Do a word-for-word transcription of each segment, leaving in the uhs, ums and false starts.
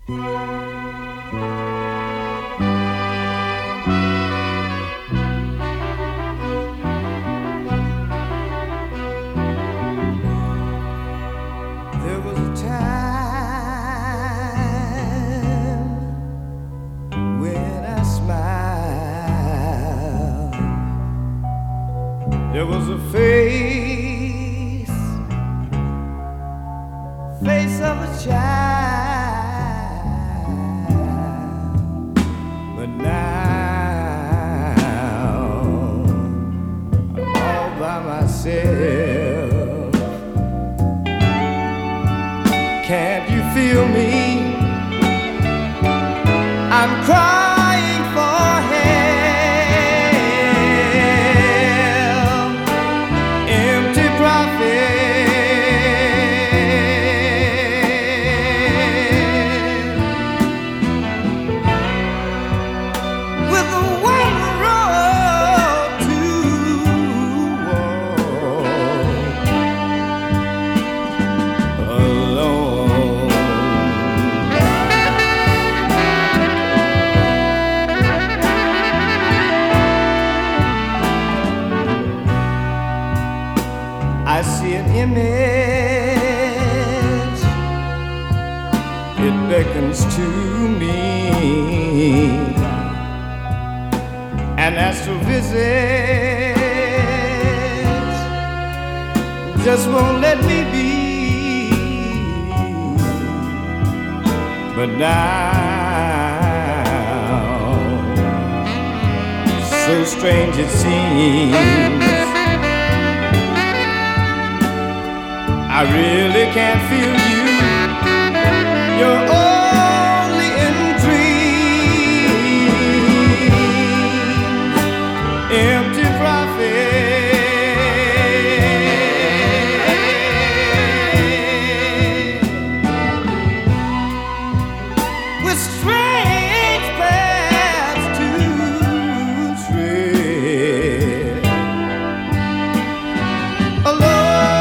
There was a time when I smiled. There was a face, face of a child. But now I'm all by myself. Can't you feel me? I'm crying for help. Empty prophet with a one road to walk alone. I see an image, it beckons to me and asks to visit, just won't let me be. But now, so strange it seems, I really can't feel you. You're only in dreams. Empty prophet with strange paths to tread alone.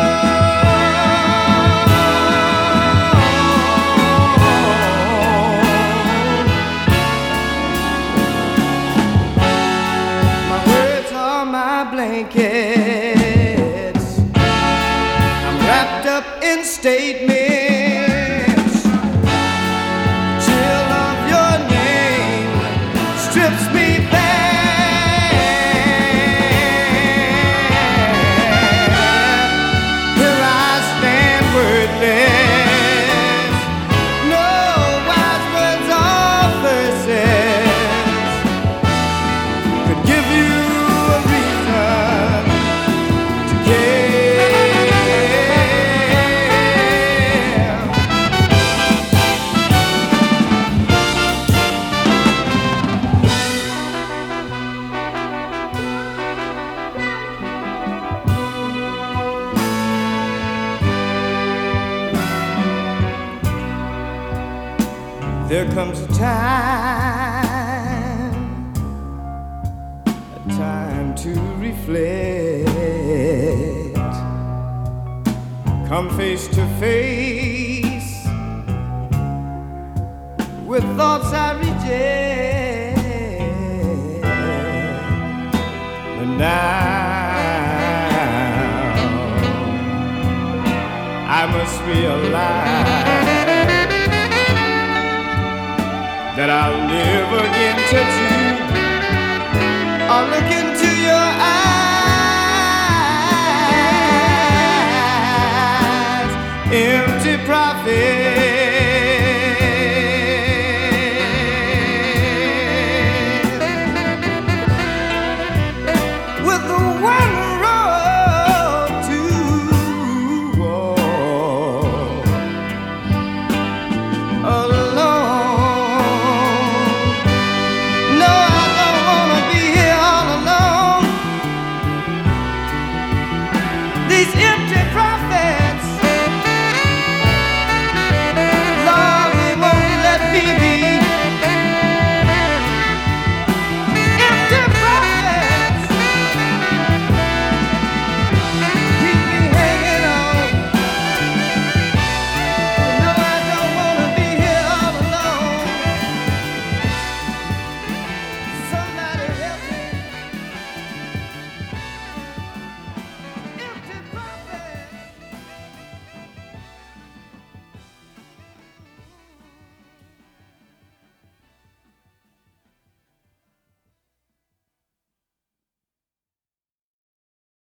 Blankets, I'm wrapped up in statements. Chill of your name strips me back. Here I stand wordless, no wise words or verses could give you There comes a time, a time to reflect. Come face to face with thoughts I reject. But now I must realize that I'll never again touch you or look into